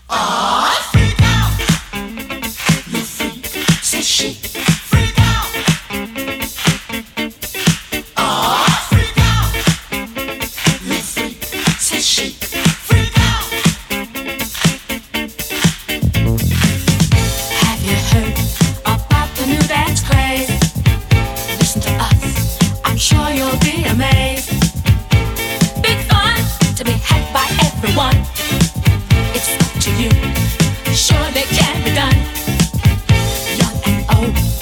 Freak out, you freak, say she. Freak out, freak out, you freak, say she. Freak out. Have you heard about the new dance craze? Listen to us, I'm sure you'll be amazed. Big fun to be had by everyone. It's up to you, surely can be done. Young and old,